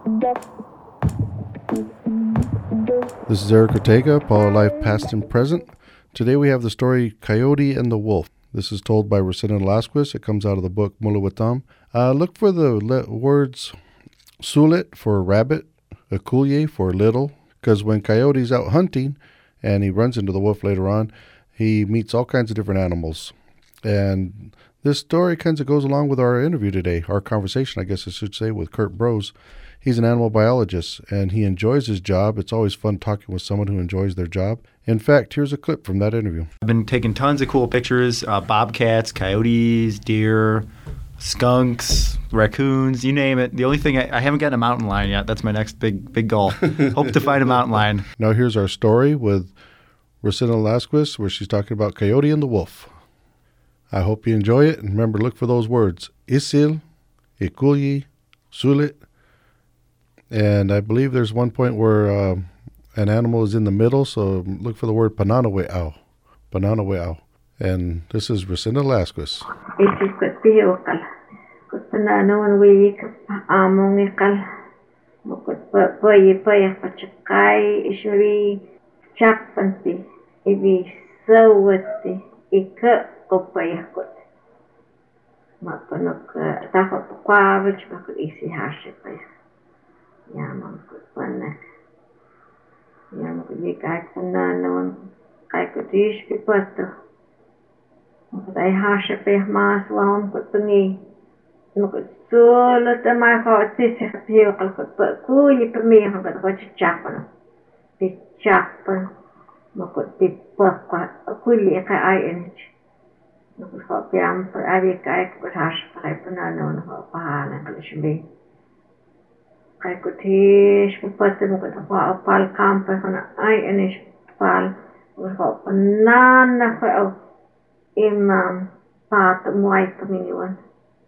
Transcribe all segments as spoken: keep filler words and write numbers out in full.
This is Eric Ortega, Paula Life Past and Present. Today we have the story Coyote and the Wolf. This is told by Rosina Velasquez. It comes out of the book Mulawatam. Uh, look for the le- words sulit for rabbit, akulye for little, because when Coyote's out hunting and he runs into the wolf later on, he meets all kinds of different animals. And this story kind of goes along with our interview today, our conversation, I guess I should say, with Kurt Brose. He's an animal biologist, and he enjoys his job. It's always fun talking with someone who enjoys their job. In fact, here's a clip from that interview. I've been taking tons of cool pictures, uh, bobcats, coyotes, deer, skunks, raccoons, you name it. The only thing, I, I haven't gotten a mountain lion yet. That's my next big big goal. Hope to find a mountain lion. Now here's our story with Rosina Velasquez, where she's talking about Coyote and the Wolf. I hope you enjoy it, and remember, look for those words, isil, ikulyi, sulit, and I believe there's one point where uh, an animal is in the middle, so look for the word pananawe'au, pananawe'au. And this is Rosina Velasquez. Isil kutpihukal, kutpananawan wiyik amongikal, mukut payi payi pachakai, ishuri chakpanti, ibi sawati, ika kopayakut. Mapanok takot kwavich bakut isi hashipay. Yaman kutpanak. Yaman kudikai pananawan kai kutish pipato. Mukut ay hashipay mas wahom kutpani. Mukut solo tamay kaotisi kapiyokal kutpa kuyi pamiya mukut kochichapan. Pichapan. Mukut pipakwa kuyi ka ay enich. Mukut kopiyam pa awi kai kut hashipay pananawan pahalan kalishbi. Kay kutish pipato mukut kwa opal kampa kana ay enich pal. Mukut panana kwa imam pat muay paminiwan.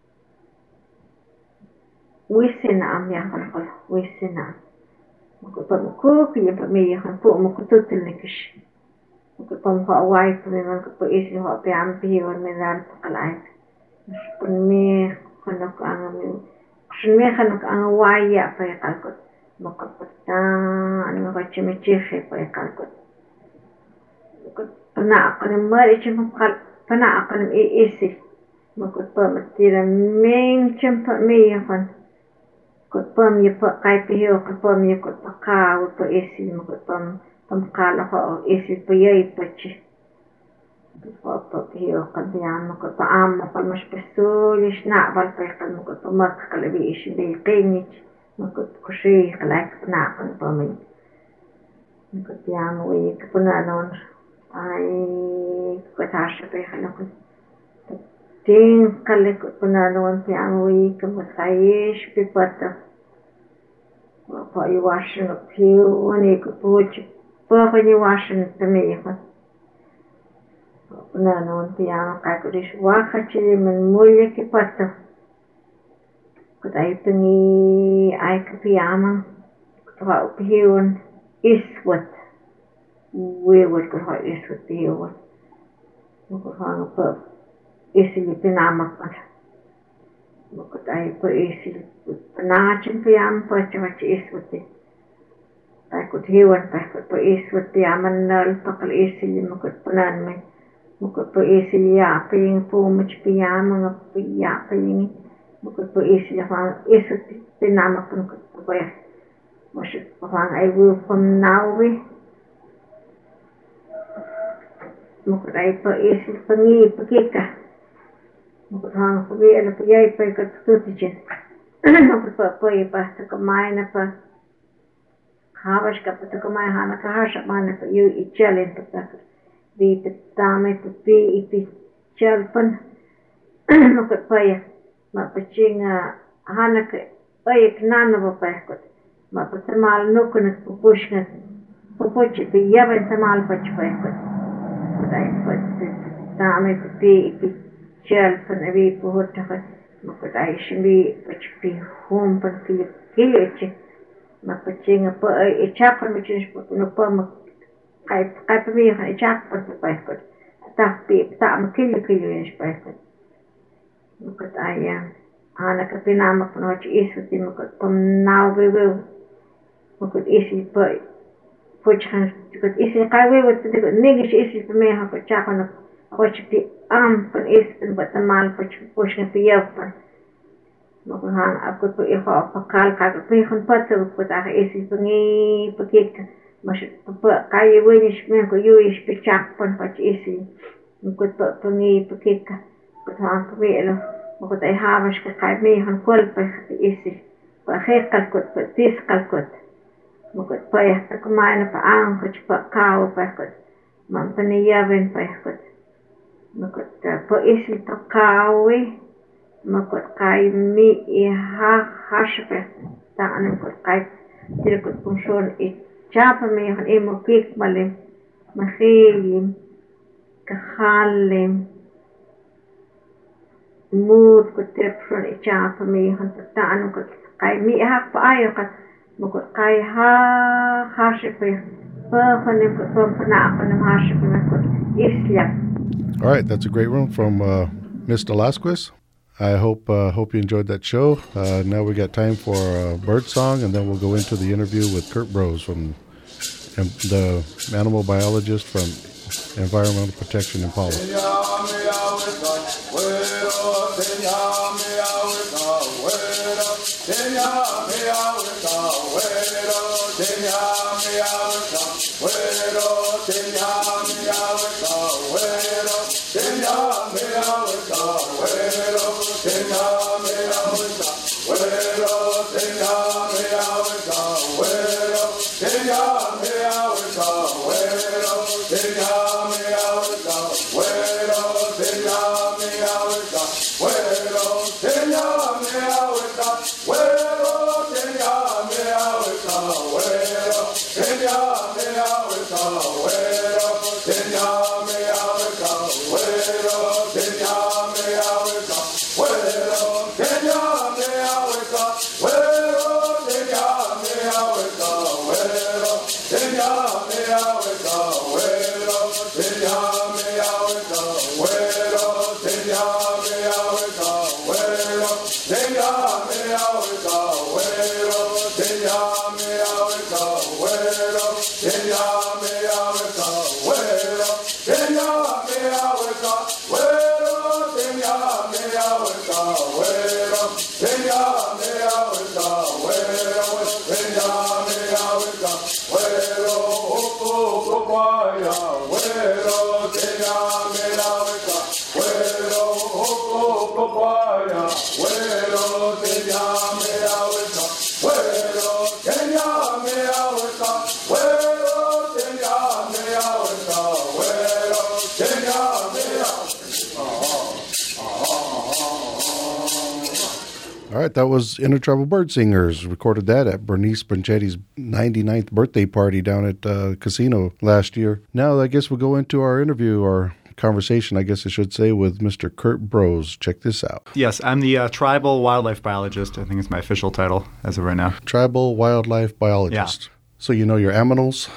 Wisina am yakan kol, wisina. Mukut pamukuk yung pamiyakan po mukututil nikish. Mukut pamukha away paminiwan ko po isi ho piyam pihiwan minar pakalay. Punmi kanok ang amin. Punmi kanok ang awaya pa yakalkot. Mukut patan, ano ko chimichife pa yakalkot. Mukut pana ako ng mari chimukal. Pana ako ng iisip. Mukut pa matira ming chimpa miyakan. Kut pa miya pa kay pihiyo. Kut pa miya kut pa kaw pa isip. Mukut pa pamkala ko isip pa yay pa chi. Kut pa pa pihiyo kandiyan. Mukut pa ama pa mas pasulish na bal pa yakan. Mukut pa makakalabi isip bay kinich. Mukut kushi kalay kapanakan pa miya. Mukut yan uwi kapananon. Ay katasha pa yakan ako. Ting kalikot pananawan piangwi kamatayish pipata. Pa iwashin of you when you could put pa when you washin to me. Pananawan piang kakurish wakachi man mulya kipata. Kut ay pingi ay kapiyamang kutwa upihiwan iswat. We would go out is with the old. Look at how the easily pinamak. Look at I put easily panach and piam, but what is with it. I could hear what I could put is with the amanal, pakal easily, look at panan me. Look at put easily yapping, for much piam and a yapping. Look at put easily found is with the pinamak and could wear. Wash it upon I will from now we. Mukut ay pa isil pangi pakika. Mukut hang pabi ala payay pa ikatututin. Mukut pa pa ipa sa kamay na pa. Hawas ka pa sa kamay hana kahasap mana pa yu ichalin pa sa. Di pitame pa pi ipi chalpan. Mukut pa ya. Mapaching hana ka ay iknana pa pa ikot. Mapasamal nukun at pupush nga. Pupuchi pi yaban samal pa pa ikot. I put the dame to be shelf and a wee put of but I should be which be home for the village. My pitching a chap which is no perm. I type me a chap for the bicycle. That be tam kill you kill you in bicycle. Look at I am ana ka pinamak no chi isu ti mo ko now we will mo ko isi po po chan ko isi ka we wo ti ko nigi isi po me ha ko cha ko no ko chi pi am po isi po tamal po chi po chi pi ya po mo ko han ap ko po i ho pa kal ka ko pi khon pa so po ta isi po ngi po ki mas po ka ye we ni me ko yu is pi cha po po chi isi mo ko po po ngi po ki ka ko han po me lo وقت أي هامش كقايمي هنقول بخ إيسي بخير كالكوت بتيس كالكوت وقت بيه تكماين بآن كش بقاو بخكوت من بنيا بين بخكوت وقت بإيسي تقاوي وقت قايمي إيها خشبة تعني وقت قايم تلكوت بمشون إجابة ميهن إيه مكيك ملي مخيم كخالم mood ko telefon icha pa mi han taano ko kai mi ha pa ayo ka mo ko kai ha ha she pa pa hanem ko pa na pa na ha she pa ko isla. All right, that's a great one from uh, Miss Velasquez. I hope uh, hope you enjoyed that show. Uh, now we got time for a bird song, and then we'll go into the interview with Kurt Brose, from um, the animal biologist from Environmental Protection in Paula. All right, that was Inner Tribal Bird Singers. Recorded that at Bernice Branchetti's ninety-ninth birthday party down at uh, Casino last year. Now, I guess we'll go into our interview, or conversation, I guess I should say, with Mister Kurt Brose. Check this out. Yes, I'm the uh, Tribal Wildlife Biologist. I think it's my official title as of right now. Tribal Wildlife Biologist. Yeah. So you know your animals?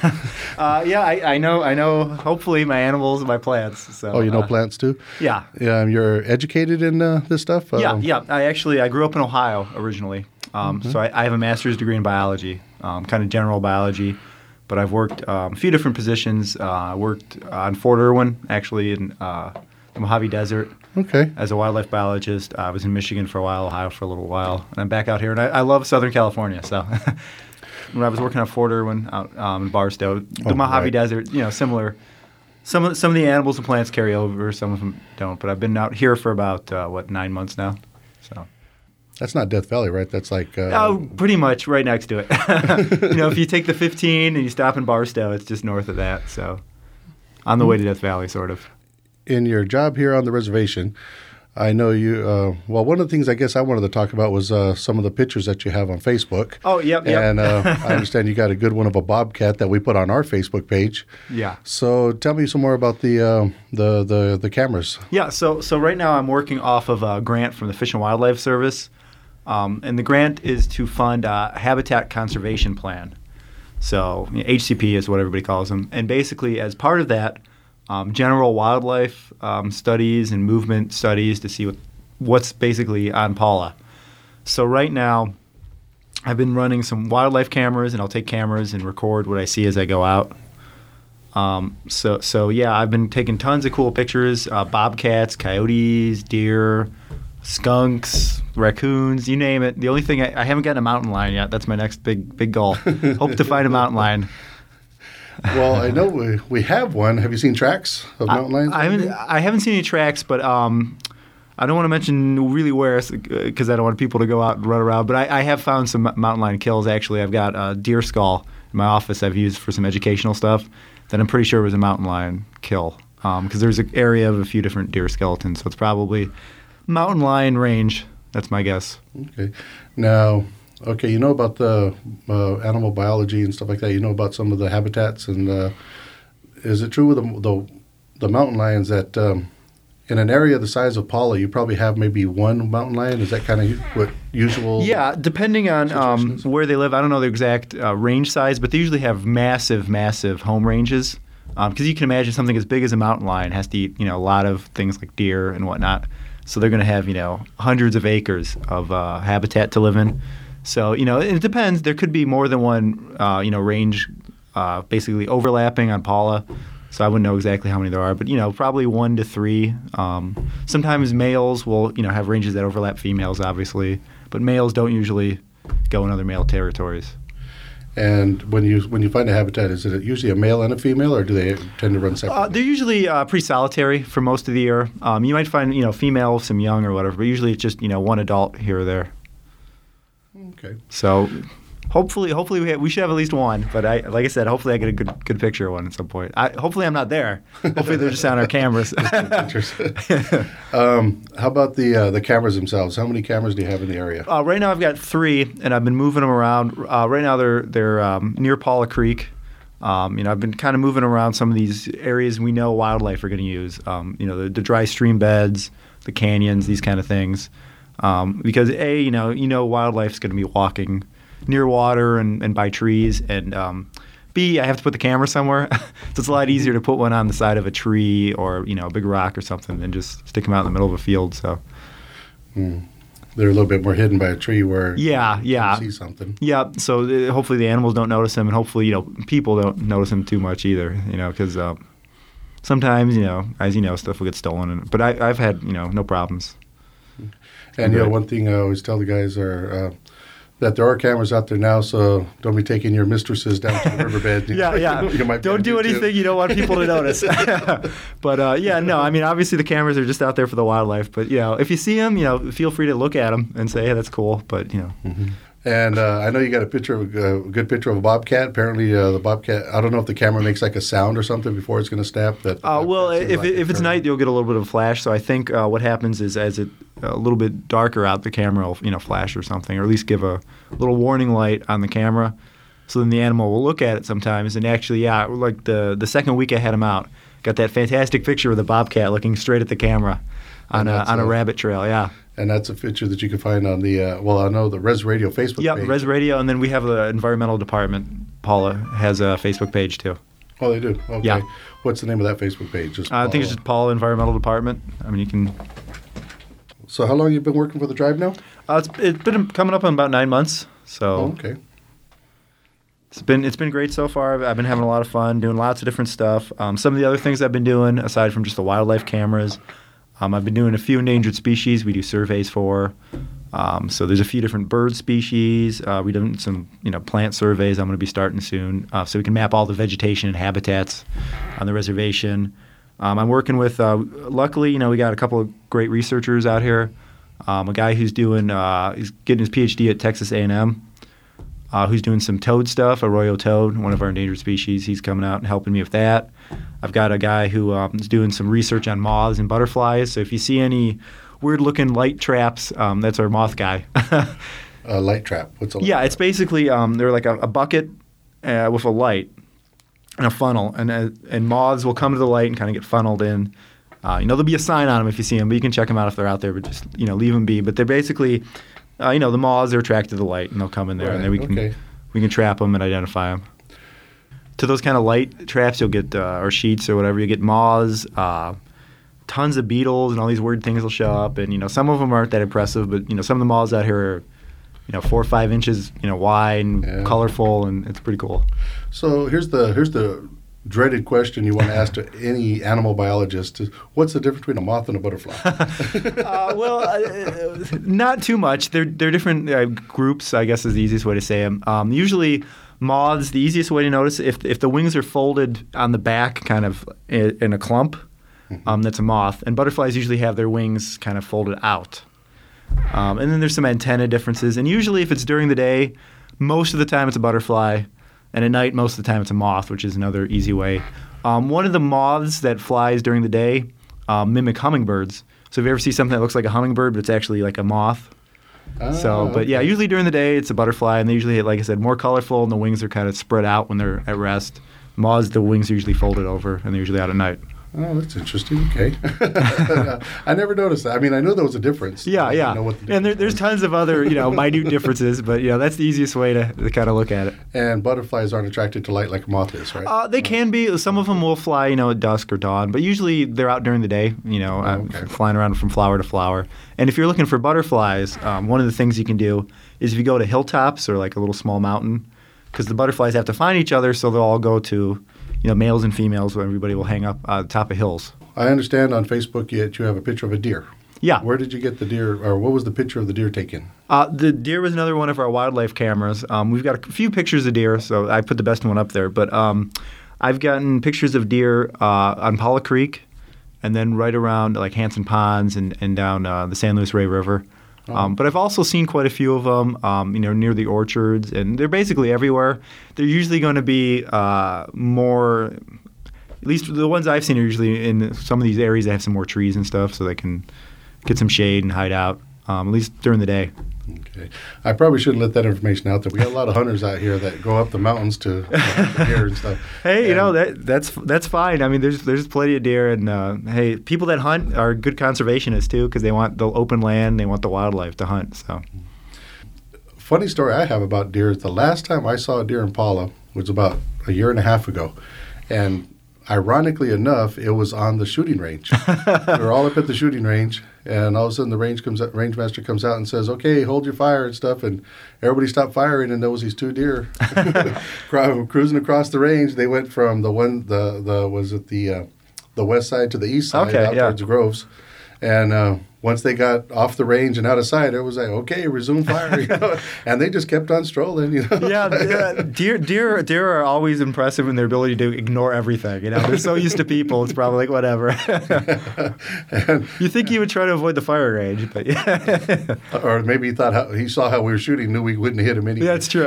uh, yeah, I, I know. I know. Hopefully, my animals and my plants. So, oh, you know uh, plants too? Yeah. Yeah. You're educated in uh, this stuff? Yeah. Um, yeah. I actually I grew up in Ohio originally, um, mm-hmm. so I, I have a master's degree in biology, um, kind of general biology. But I've worked um, a few different positions. Uh, I worked on Fort Irwin, actually in uh, the Mojave Desert. Okay. As a wildlife biologist, I was in Michigan for a while, Ohio for a little while, and I'm back out here. And I, I love Southern California, so. When I was working on Fort Irwin out um, in Barstow, the oh, Mojave right. Desert, you know, similar. Some of some of the animals and plants carry over, some of them don't. But I've been out here for about uh, what nine months now. So that's not Death Valley, right? That's like uh, oh, pretty much right next to it. You know, if you take the fifteen and you stop in Barstow, it's just north of that. So on the way to Death Valley, sort of. In your job here on the reservation, I know you, uh, well, one of the things I guess I wanted to talk about was uh, some of the pictures that you have on Facebook. Oh, yep, yep. And uh, I understand you got a good one of a bobcat that we put on our Facebook page. Yeah. So tell me some more about the uh, the, the the cameras. Yeah, so so right now I'm working off of a grant from the Fish and Wildlife Service. Um, and the grant is to fund a habitat conservation plan. So you know, H C P is what everybody calls them. And basically as part of that, Um, general wildlife um, studies and movement studies to see what what's basically on Paula. So right now, I've been running some wildlife cameras, and I'll take cameras and record what I see as I go out. Um, so, so yeah, I've been taking tons of cool pictures, uh, bobcats, coyotes, deer, skunks, raccoons, you name it. The only thing, I, I haven't gotten a mountain lion yet. That's my next big big goal. Hope to find a mountain lion. Well, I know we, we have one. Have you seen tracks of mountain lions? I, I haven't I haven't seen any tracks, but um, I don't want to mention really where because I don't want people to go out and run around. But I, I have found some mountain lion kills, actually. I've got a deer skull in my office I've used for some educational stuff that I'm pretty sure was a mountain lion kill because um, there's an area of a few different deer skeletons. So it's probably mountain lion range. That's my guess. Okay. Now, okay, you know about the uh, animal biology and stuff like that. You know about some of the habitats. And uh, is it true with the, the, the mountain lions that um, in an area the size of Paula, you probably have maybe one mountain lion? Is that kind of what usual? Yeah, depending on um, where they live. I don't know the exact uh, range size, but they usually have massive, massive home ranges. Because um, you can imagine something as big as a mountain lion has to eat, you know, a lot of things like deer and whatnot. So they're going to have, you know, hundreds of acres of uh, habitat to live in. So, you know, it depends. There could be more than one, uh, you know, range uh, basically overlapping on Paula. So I wouldn't know exactly how many there are, but, you know, probably one to three. Um, sometimes males will, you know, have ranges that overlap females, obviously. But males don't usually go in other male territories. And when you when you find a habitat, is it usually a male and a female, or do they tend to run separately? Uh, they're usually uh, pretty solitary for most of the year. Um, you might find, you know, female, some young or whatever, but usually it's just, you know, one adult here or there. Okay. So hopefully, hopefully we, have, we should have at least one. But I, like I said, hopefully I get a good good picture of one at some point. I, hopefully I'm not there. Hopefully they're just on our cameras. um, how about the uh, the cameras themselves? How many cameras do you have in the area? Uh, right now I've got three, and I've been moving them around. Uh, right now they're they're um, near Paula Creek. Um, you know, I've been kind of moving around some of these areas we know wildlife are going to use. Um, you know, the, the dry stream beds, the canyons, these kind of things. Um, because A, you know, you know wildlife's going to be walking near water and, and by trees, and um, B, I have to put the camera somewhere. So it's a lot easier to put one on the side of a tree or, you know, a big rock or something than just stick them out in the middle of a field. So mm. They're a little bit more hidden by a tree where yeah, yeah. you see something. Yeah, so uh, hopefully the animals don't notice them, and hopefully, you know, people don't notice them too much either, you know, because uh, sometimes, you know, as you know, stuff will get stolen. And, but I, I've had, you know, no problems. And, you know, one thing I always tell the guys are uh, that there are cameras out there now, so don't be taking your mistresses down to the riverbed. yeah, yeah. You might don't do anything too. You don't want people to notice. But, uh, yeah, no, I mean, obviously the cameras are just out there for the wildlife. But, you know, if you see them, you know, feel free to look at them and say, hey, that's cool. But, you know. Mm-hmm. And uh, I know you got a picture of a, a good picture of a bobcat. Apparently, uh, the bobcat. I don't know if the camera makes like a sound or something before it's going to snap. That. Uh, well, if like it, if it's night, you'll get a little bit of a flash. So I think uh, what happens is as it a little bit darker out, the camera will, you know, flash or something, or at least give a little warning light on the camera. So then the animal will look at it sometimes. And actually, yeah, like the the second week I had him out, got that fantastic picture of the bobcat looking straight at the camera on a on a, a rabbit trail. Yeah. And that's a picture that you can find on the, uh, well, I know the Res Radio Facebook yeah, page. Yeah, Res Radio, and then we have the environmental department. Paula has a Facebook page, too. Oh, they do? Okay. Yeah. What's the name of that Facebook page? Just uh, I think it's just Paula Environmental Department. I mean, you can... So how long have you been working for the Drive now? Uh, it's, it's been coming up on about nine months, so... Oh, okay. It's been it's been great so far. I've been having a lot of fun, doing lots of different stuff. Um, some of the other things I've been doing, aside from just the wildlife cameras... Um, I've been doing a few endangered species we do surveys for. Um, so there's a few different bird species. Uh, we're doing some, you know, plant surveys I'm going to be starting soon, uh, so we can map all the vegetation and habitats on the reservation. Um, I'm working with, uh, luckily, you know, we got a couple of great researchers out here. Um, a guy who's doing, uh, he's getting his PhD at Texas A and M, uh, who's doing some toad stuff, arroyo toad, one of our endangered species. He's coming out and helping me with that. I've got a guy who um, is doing some research on moths and butterflies. So if you see any weird-looking light traps, um, that's our moth guy. A light trap? What's a light yeah, trap? it's basically um, they're like a, a bucket uh, with a light and a funnel, and uh, and moths will come to the light and kind of get funneled in. Uh, you know, there'll be a sign on them if you see them, but you can check them out if they're out there. But just, you know, leave them be. But they're basically, uh, you know, the moths are attracted to the light, and they'll come in there, right, and then we can okay. we can trap them and identify them. To those kind of light traps, you'll get, uh, or sheets or whatever, you get moths, uh, tons of beetles and all these weird things will show up. And, you know, some of them aren't that impressive, but, you know, some of the moths out here are, you know, four or five inches, you know, wide and yeah. colorful, and it's pretty cool. So here's the here's the dreaded question you want to ask to any animal biologist: is, what's the difference between a moth and a butterfly? uh, well, uh, not too much. They're they're different uh, groups, I guess, is the easiest way to say them. Um, usually, moths, the easiest way to notice if if the wings are folded on the back, kind of in, in a clump, mm-hmm. um, that's a moth. And butterflies usually have their wings kind of folded out. Um, and then there's some antenna differences. And usually, if it's during the day, most of the time it's a butterfly. And at night, most of the time, it's a moth, which is another easy way. Um, one of the moths that flies during the day um, mimic hummingbirds. So if you ever see something that looks like a hummingbird, but it's actually like a moth. Oh, so, but yeah, usually during the day, it's a butterfly. And they usually, like I said, more colorful, and the wings are kind of spread out when they're at rest. Moths, the wings are usually folded over, and they're usually out at night. Oh, that's interesting. Okay. I never noticed that. I mean, I knew there was a difference. Yeah, yeah. I know what the and there, there's tons of other, you know, minute differences, but, you know, that's the easiest way to, to kind of look at it. And butterflies aren't attracted to light like a moth is, right? Uh, they can be. Some of them will fly, you know, at dusk or dawn, but usually they're out during the day, you know, oh, okay. uh, flying around from flower to flower. And if you're looking for butterflies, um, one of the things you can do is if you go to hilltops or like a little small mountain, because the butterflies have to find each other, so they'll all go to, you know, males and females, where everybody will hang up uh, the top of hills. I understand on Facebook yet you have a picture of a deer. Yeah. Where did you get the deer, or what was the picture of the deer taken? Uh, the deer was another one of our wildlife cameras. Um, we've got a few pictures of deer, so I put the best one up there. But um, I've gotten pictures of deer uh, on Paula Creek, and then right around like Hanson Ponds and, and down uh, the San Luis Rey River. Oh. Um, but I've also seen quite a few of them, um, you know, near the orchards, and they're basically everywhere. They're usually going to be uh, more. At least the ones I've seen are usually in some of these areas that have some more trees and stuff, so they can get some shade and hide out, um, at least during the day. Okay. I probably shouldn't let that information out there. We got a lot of hunters out here that go up the mountains to uh, deer and stuff. Hey, and you know, that that's that's fine. I mean, there's there's plenty of deer, and uh, hey, people that hunt are good conservationists too, because they want the open land, they want the wildlife to hunt. So, funny story I have about deer is the last time I saw a deer in Paula was about a year and a half ago, and ironically enough, it was on the shooting range. We were all up at the shooting range, and all of a sudden the range comes out, range master comes out and says, "Okay, hold your fire" and stuff, and everybody stopped firing, and there was these two deer cruising across the range. They went from the one, the the was it the uh, the west side to the east side, okay, out yeah. towards the groves, and uh, once they got off the range and out of sight, it was like, okay, resume fire, you know? And they just kept on strolling, you know. Yeah, uh, deer, deer, deer are always impressive in their ability to ignore everything. You know, they're so used to people, it's probably like whatever. And, you think he would try to avoid the fire range, but yeah. Or maybe he thought how, he saw how we were shooting, knew we wouldn't hit him anyway. That's true.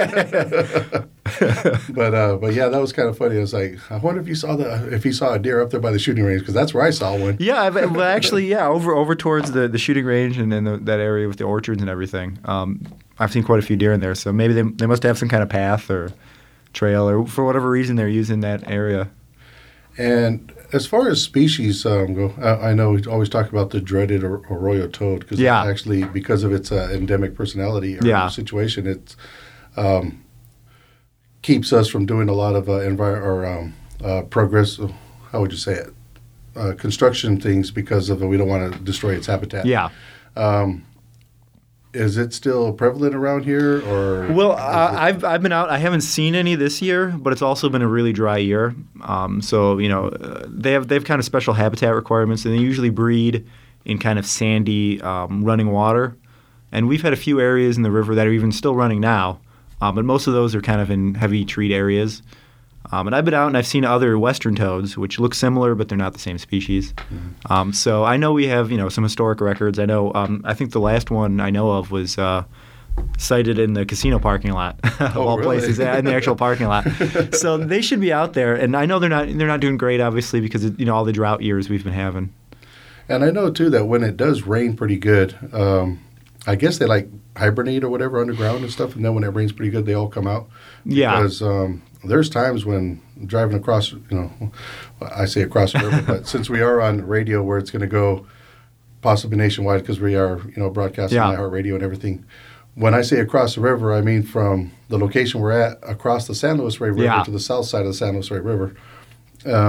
but uh, but yeah, that was kind of funny. I was like, I wonder if you saw the if he saw a deer up there by the shooting range, because that's where I saw one. Yeah, well, actually, yeah, over over towards the, the shooting range and then the, that area with the orchards and everything. Um, I've seen quite a few deer in there, so maybe they they must have some kind of path or trail, or for whatever reason they're using that area. And as far as species um, go, I, I know we always talk about the dreaded arroyo toad, because yeah. actually, because of its uh, endemic personality or yeah. situation, it um, keeps us from doing a lot of uh, envir- or um, uh, progress. How would you say it? Uh, construction things, because of uh, we don't want to destroy its habitat. Yeah. Um, is it still prevalent around here, or? Well, uh, I've I've been out. I haven't seen any this year, but it's also been a really dry year. Um, so you know, uh, they have they have kind of special habitat requirements, and they usually breed in kind of sandy, um, running water. And we've had a few areas in the river that are even still running now, um, but most of those are kind of in heavy treed areas. Um, and I've been out and I've seen other western toads, which look similar, but they're not the same species. Mm-hmm. Um, so I know we have, you know, some historic records. I know, um, I think the last one I know of was uh, sighted in the casino parking lot, of oh, all really? places, in the actual parking lot. So they should be out there. And I know they're not they're not doing great, obviously, because of, you know, all the drought years we've been having. And I know too that when it does rain pretty good, um, I guess they like hibernate or whatever underground and stuff. And then when it rains pretty good, they all come out. Yeah. Because um, there's times when driving across, you know, I say across the river, but since we are on radio where it's going to go possibly nationwide, because we are, you know, broadcasting yeah. iHeartRadio and everything. When I say across the river, I mean from the location we're at across the San Luis Rey River yeah. to the south side of the San Luis Rey River. Um,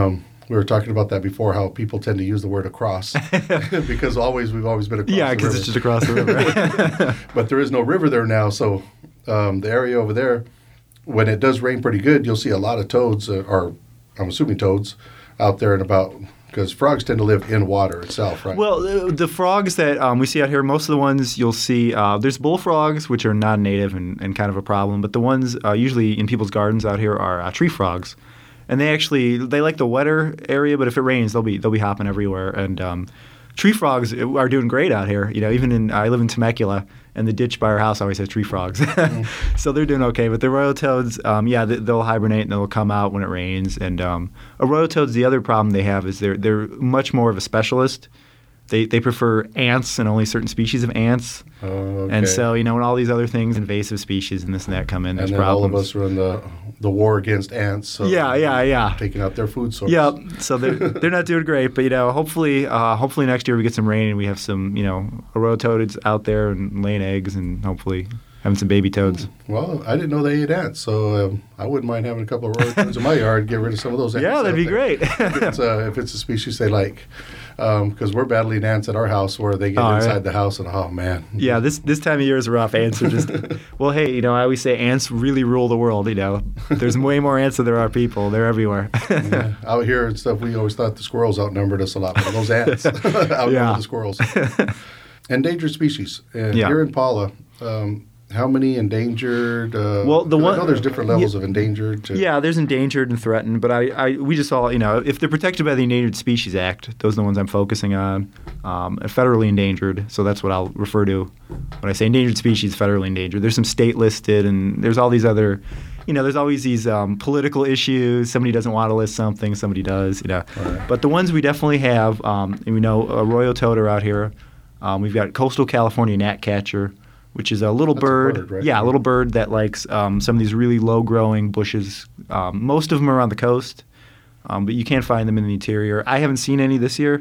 we were talking about that before, how people tend to use the word across because always we've always been across Yeah, the because river. it's just across the river. But there is no river there now, so um, the area over there, when it does rain pretty good, you'll see a lot of toads, uh, or I'm assuming toads, out there and about, because frogs tend to live in water itself, right? Well, the, the frogs that um, we see out here, most of the ones you'll see, uh, there's bullfrogs, which are non-native and, and kind of a problem, but the ones uh, usually in people's gardens out here are uh, tree frogs. And they actually, they like the wetter area, but if it rains, they'll be they'll be hopping everywhere. And um, tree frogs are doing great out here. You know, even in, I live in Temecula, and the ditch by our house always has tree frogs. Mm. So they're doing okay. But the royal toads, um, yeah, they, they'll hibernate and they'll come out when it rains. And um, a royal toads, the other problem they have is they're they're much more of a specialist. They they prefer ants and only certain species of ants. Oh, okay. And so, you know, when all these other things, invasive species and this and that come in, there's and then problems. all of us are in the the war against ants. So yeah, yeah, yeah. Taking out their food source. Yeah, so they're they're not doing great, but you know, hopefully, uh, hopefully next year we get some rain and we have some, you know, royal toads out there and laying eggs and hopefully having some baby toads. Well, I didn't know they ate ants, so um, I wouldn't mind having a couple of royal toads in my yard. Get rid of some of those ants. Yeah, that'd out be there. great. if, it's, uh, if it's a species they like, because um, we're battling ants at our house where they get Oh, inside right. the house and oh man. Yeah, this this time of year is rough. Ants are just well, hey, you know, I always say ants really rule the world. You know, there's way more ants than there are people. They're everywhere. Yeah. Out here and stuff, we always thought the squirrels outnumbered us a lot, but those ants outnumber Yeah. the squirrels. Endangered species. And Yeah. here in Paula, um, how many endangered? Uh, Well, the 'cause one- I know there's different levels of endangered. To, Yeah, there's endangered and threatened, but I, I we just all, you know, if they're protected by the Endangered Species Act, those are the ones I'm focusing on. Um, federally endangered, so that's what I'll refer to when I say endangered species, federally endangered. There's some state listed, and there's all these other, you know, there's always these um, political issues. Somebody doesn't want to list something, somebody does, you know. Right. But the ones we definitely have, um, and we know a royal toad are out here. Um, we've got coastal California gnatcatcher, which is a little That's a bird. bird, right? Yeah, a little bird that likes um, some of these really low-growing bushes. Um, most of them are on the coast, um, but you can't find them in the interior. I haven't seen any this year,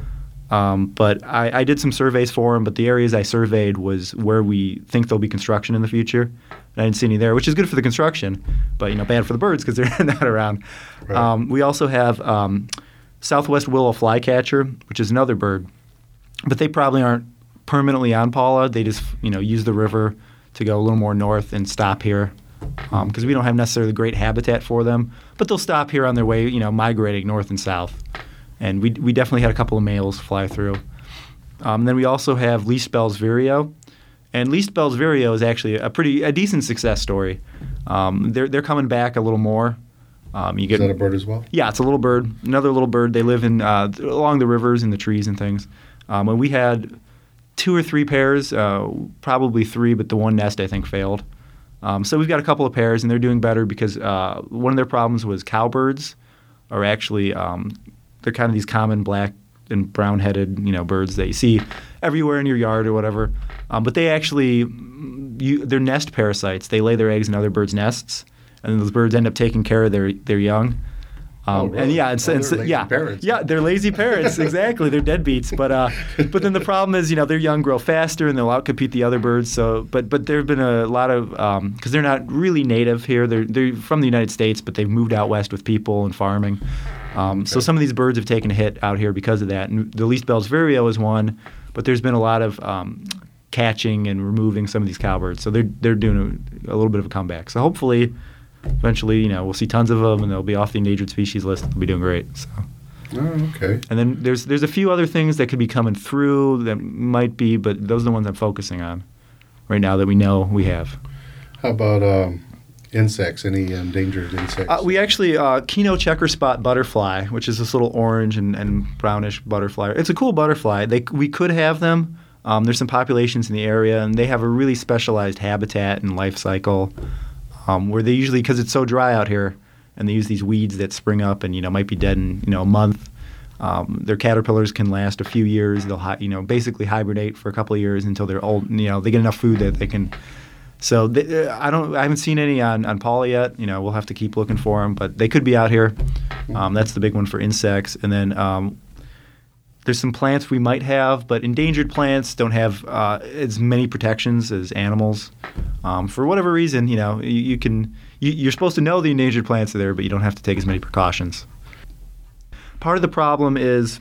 um, but I, I did some surveys for them. But the areas I surveyed was where we think there'll be construction in the future, and I didn't see any there, which is good for the construction, but you know, bad for the birds because they're not around. Right. Um, we also have um, southwest willow flycatcher, which is another bird, but they probably aren't permanently on Paula. They just, you know, use the river to go a little more north and stop here because um, we don't have necessarily great habitat for them. But they'll stop here on their way, you know, migrating north and south. And we we definitely had a couple of males fly through. Um, then we also have least Bell's vireo. And least Bell's vireo is actually a pretty a decent success story. Um, they're they're coming back a little more. Um, you Is get that a bird as well? Yeah, it's a little bird. Another little bird. They live in uh, along the rivers and the trees and things. Um, and we had two or three pairs, uh, probably three, but the one nest I think failed. Um, so we've got a couple of pairs, and they're doing better because uh, one of their problems was cowbirds are actually um, they're kind of these common black and brown-headed, you know, birds that you see everywhere in your yard or whatever. Um, but they actually you, they're nest parasites. They lay their eggs in other birds' nests, and then those birds end up taking care of their their young. Um, Oh, really? And yeah, it's, Oh, it's they're lazy yeah, parents. yeah, they're lazy parents. Exactly, they're deadbeats. But uh, but then the problem is, you know, their young grow faster and they'll outcompete the other birds. So, but but there have been a lot of because they're not really native here. They're they're from the United States, but they've moved out west with people and farming. Um, So Okay. some of these birds have taken a hit out here because of that. And the least Bell's vireo is one, but there's been a lot of um, catching and removing some of these cowbirds. So they're they're doing a, a little bit of a comeback. So hopefully. Eventually, you know, we'll see tons of them, and they'll be off the endangered species list. They'll be doing great. So. Oh, okay. And then there's there's a few other things that could be coming through that might be, but those are the ones I'm focusing on right now that we know we have. How about um, insects? Any endangered insects? Uh, we actually uh, Kino checker spot butterfly, which is this little orange and, and brownish butterfly. It's a cool butterfly. They we could have them. Um, there's some populations in the area, and they have a really specialized habitat and life cycle. Um, where they usually, because it's so dry out here, and they use these weeds that spring up and you know might be dead in you know a month. Um, their caterpillars can last a few years. They'll hi- you know basically hibernate for a couple of years until they're old. You know they get enough food that they can. So they, uh, I don't. I haven't seen any on on Paula yet. You know we'll have to keep looking for them, but they could be out here. Um, that's the big one for insects, and then. Um, There's some plants we might have, but endangered plants don't have uh, as many protections as animals. Um, for whatever reason, you know, you, you can you, you're supposed to know the endangered plants are there, but you don't have to take as many precautions. part of the problem is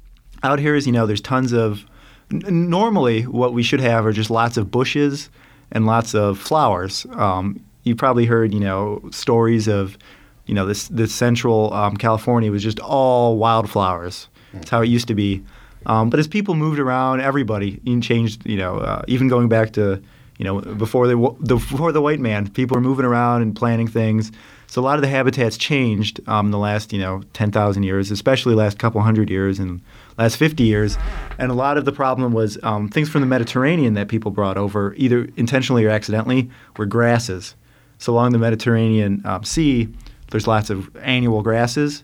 out here is, you know, there's tons of n- normally what we should have are just lots of bushes and lots of flowers. Um, you probably heard, you know, stories of, you know, this this central um, California was just all wildflowers. That's how it used to be. Um, but as people moved around, everybody even changed. You know, uh, even going back to, you know, before the, the before the white man, people were moving around and planting things. So a lot of the habitats changed um, in the last, you know, ten thousand years, especially the last couple hundred years and last fifty years. And a lot of the problem was um, things from the Mediterranean that people brought over, either intentionally or accidentally, were grasses. So along the Mediterranean um, Sea, there's lots of annual grasses.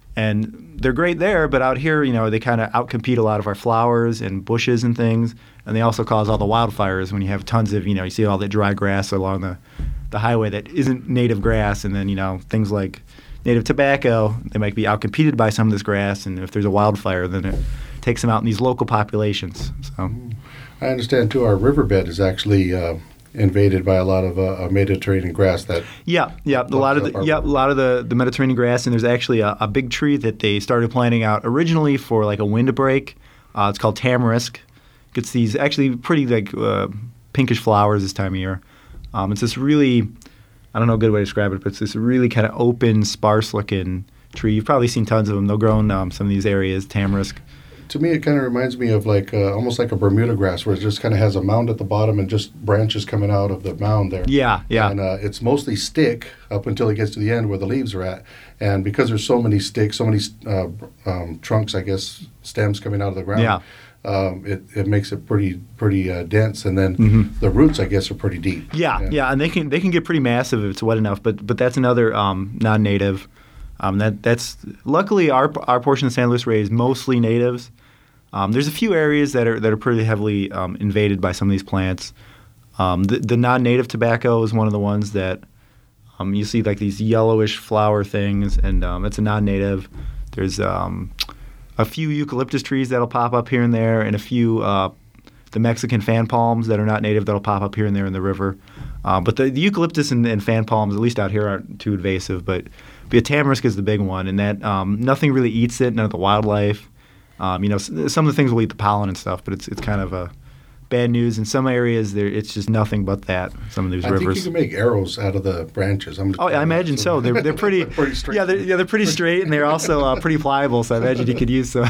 And they're great there, but out here, you know, they kind of outcompete a lot of our flowers and bushes and things. And they also cause all the wildfires when you have tons of, you know, you see all that dry grass along the, the highway that isn't native grass. And then, you know, things like native tobacco, they might be outcompeted by some of this grass. And if there's a wildfire, then it takes them out in these local populations. So I understand, too, our riverbed is actually uh, invaded by a lot of uh, Mediterranean grass that yeah yeah a lot of the yeah a lot of the, the Mediterranean grass, and there's actually a, a big tree that they started planting out originally for like a windbreak. Uh, it's called tamarisk. Gets these actually pretty like uh, pinkish flowers this time of year. Um, it's this really, I don't know a good way to describe it, but it's this really kind of open, sparse looking tree. You've probably seen tons of them. They'll grow in um, some of these areas. Tamarisk. To me, it kind of reminds me of like uh, almost like a Bermuda grass, where it just kind of has a mound at the bottom and just branches coming out of the mound there. Yeah, yeah. And uh, it's mostly stick up until it gets to the end where the leaves are at. And because there's so many sticks, so many uh, um, trunks, I guess, stems coming out of the ground, yeah. um, it, it makes it pretty pretty uh, dense. And then mm-hmm. the roots, I guess, are pretty deep. Yeah, yeah, yeah, and they can they can get pretty massive if it's wet enough. But but that's another um, non-native. Um, that that's luckily our our portion of San Luis Rey is mostly natives. Um, there's a few areas that are that are pretty heavily um, invaded by some of these plants. Um, the, the non-native tobacco is one of the ones that um, you see like these yellowish flower things, and um, it's a non-native. There's um, a few eucalyptus trees that'll pop up here and there, and a few uh, the Mexican fan palms that are not native that'll pop up here and there in the river. Uh, but the, the eucalyptus and, and fan palms, at least out here, aren't too invasive. But, but tamarisk is the big one, and that um, nothing really eats it, none of the wildlife. Um, you know, some of the things will eat the pollen and stuff, but it's it's kind of a bad news. In some areas, there it's just nothing but that. Some of these I rivers. I think you can make arrows out of the branches. I'm oh, I imagine so. They're they're pretty, pretty straight. Yeah, they're, yeah, they're pretty straight, and they're also uh, pretty pliable. So I imagine you could use some.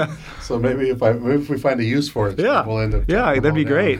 So maybe if I maybe if we find a use for it, yeah, we'll end up. Yeah, that'd be great.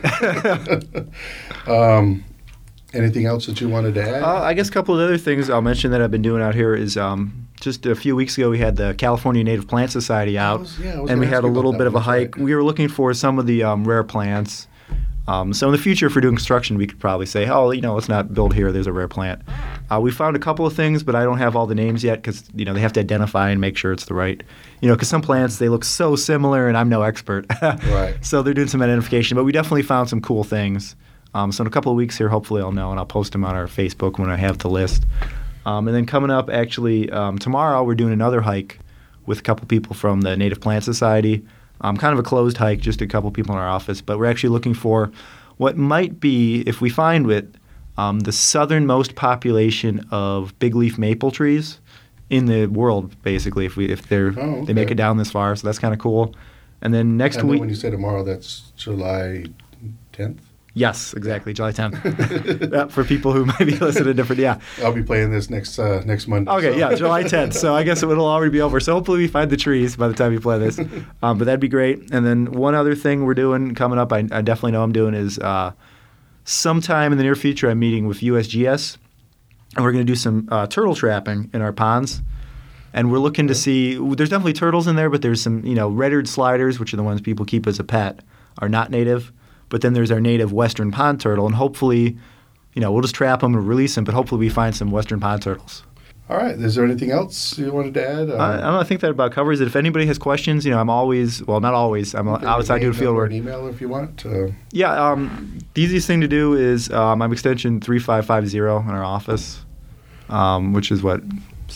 um, anything else that you wanted to add? Uh, I guess a couple of other things I'll mention that I've been doing out here is. Um, Just a few weeks ago, we had the California Native Plant Society out, was, yeah, and we had a little bit of a hike. We were looking for some of the um, rare plants. Um, so in the future, if we're doing construction, we could probably say, oh, you know, let's not build here. There's a rare plant. Uh, we found a couple of things, but I don't have all the names yet because, you know, they have to identify and make sure it's the right. You know, because some plants, they look so similar, and I'm no expert. Right. So they're doing some identification, but we definitely found some cool things. Um, so in a couple of weeks here, hopefully I'll know, and I'll post them on our Facebook when I have the list. Um, and then coming up, actually, um, tomorrow we're doing another hike with a couple people from the Native Plant Society. Um, kind of a closed hike, just a couple people in our office. But we're actually looking for what might be, if we find it, um, the southernmost population of big leaf maple trees in the world, basically, if we if they're oh, okay. they make it down this far. So that's kind of cool. And then next and week. When you say tomorrow, that's July tenth? Yes, exactly, July tenth. Yeah, for people who might be listening to different, yeah. I'll be playing this next uh, next Monday. Okay, so. yeah, July tenth. So I guess it will already be over. So hopefully we find the trees by the time you play this. Um, but that'd be great. And then one other thing we're doing coming up, I, I definitely know I'm doing, is uh, sometime in the near future I'm meeting with U S G S, and we're going to do some uh, turtle trapping in our ponds. And we're looking to see, there's definitely turtles in there, but there's some, you know, red-eared sliders, which are the ones people keep as a pet, are not native. But then there's our native western pond turtle, and hopefully, you know, we'll just trap them and release them, but hopefully we find some western pond turtles. All right. Is there anything else you wanted to add? Um, I, I don't know. I think that about covers it. If anybody has questions, you know, I'm always, well, not always. I'm outside doing field work. An email if you want. Uh, yeah. Um, the easiest thing to do is um, I'm extension three five five zero in our office, um, which is what,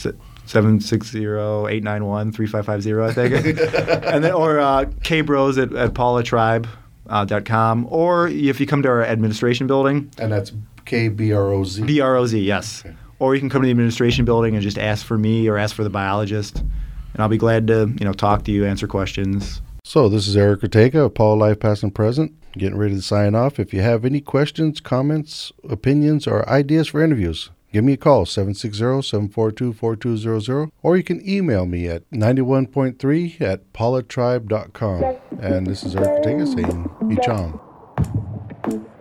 seven six zero, eight nine one, three five five zero, I think. and then, or uh, kbros at, at paula tribe. Uh, dot com, or if you come to our administration building. And that's K B R O Z? B R O Z, yes. Okay. Or you can come to the administration building and just ask for me or ask for the biologist. and I'll be glad to, you know, talk to you, answer questions. So this is Eric Ortega of Paul Life Past and Present, getting ready to sign off. If you have any questions, comments, opinions, or ideas for interviews, give me a call, seven six zero, seven four two, four two zero zero, or you can email me at ninety-one point three at paulatribe dot com. And this is Eric Ortega saying, Icham.